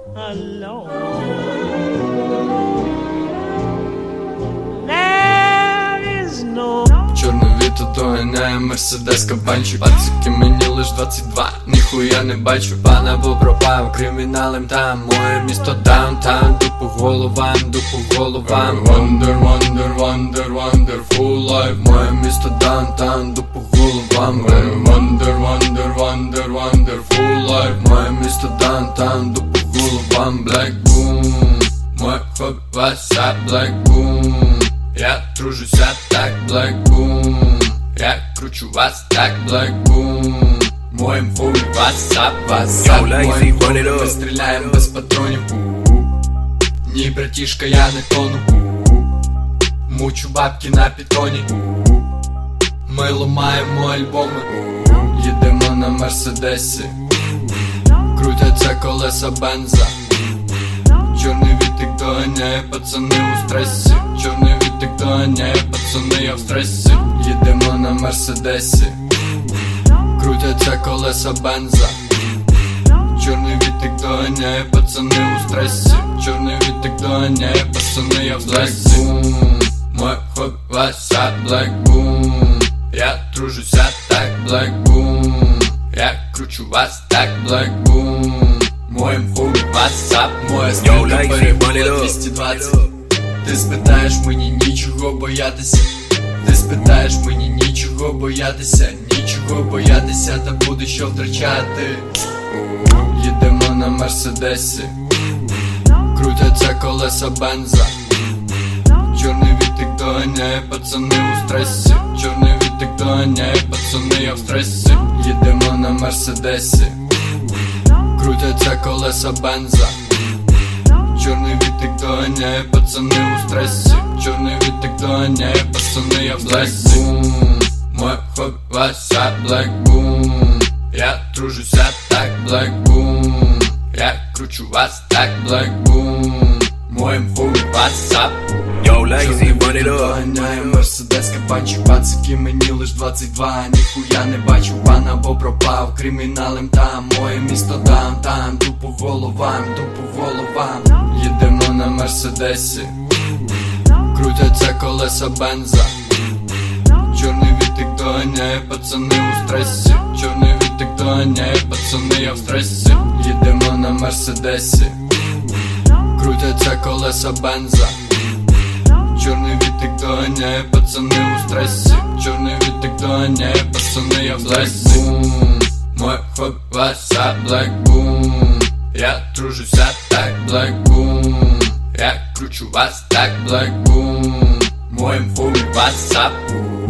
alone. There is no. Чорне віто доганяє мерседес кабанчик. Пацики, мені лиш 22, ніхуя не бачу. Пан або пропав, криміналем там. Моє місто даунтаун, дупу головам, дупу головам. Wonder, wonder, wonder, wonderful life. Моє місто даунтаун, дупу головам. Wonder, wonder, wonder, wonderful life. Моє місто даунтаун, дупу головам. Black boom, моє хобі, вася, black boom. Я тружуся так, Black Boom. Я кручу вас так, Black Boom. Моїм фуй, васап, васап. Моїм фуй, ми стріляєм без патронів. Ні, братішка, я не тону. Мучу бабки на питоні. Ми ломаємо альбоми. Їдемо на мерседесі. Крутяться колеса бенза. Чорний вітик доганяє, пацани у стресі. Чорний вітик доганяє, пацани, я в стресі. Їдемо на мерседесі. Крутяться колеса бенза. Чорний вітик доганяє, пацани у стресі. Чорний вітик доганяє, пацани, я в стресі. Моє хобі, вася, Black Boom. Я тружуся так, Black Boom. Я кручу вас так, Black Boom. Моїм фуй, васап, моя стрілка перебула 220. Ти спитаєш, мені нічого боятися. Ти спитаєш, мені нічого боятися. Нічого боятися, та буде що втрачати. Їдемо на мерседесі. Крутяться колеса бенза. Чорний вітик доганяє, пацани у стресі. Чорний вітик доганяє, пацани, я в стресі. Їдемо на мерседесі. Крутяться колеса бенза. Чорний вітик доганяє, пацани у стресі. Чорний вітик доганяє, пацани, я в стресі. Моє хобі, вася, Black Boom. Я тружуся так, Black Boom. Я кручу вас так, Black Boom. Моїм фуй, васап. Yo, lazy, run it up. Доганяє мерседес кабанчик. Пацики, мені лиш 22, ніхуя не бачу. Пан або пропав, криміналем там. Моє місто даунтаун, дупу головам, дупу головам. Їдемо на мерседесі. Крутяться колеса бенза. Чорний вітик доганяє, пацани у стресі. Чорний вітик доганяє, пацани, я в стресі. Їдемо на мерседесі. Крутяться колеса бенза. Чорний вітик доганяє, пацани у стресі. Чорний вітик доганяє, пацани, я в стресі. Моє хобі, вася, Black Boom. Я тружуся так, Black Boom. Я кручу вас так, Black Boom. Моїм фуй, васап.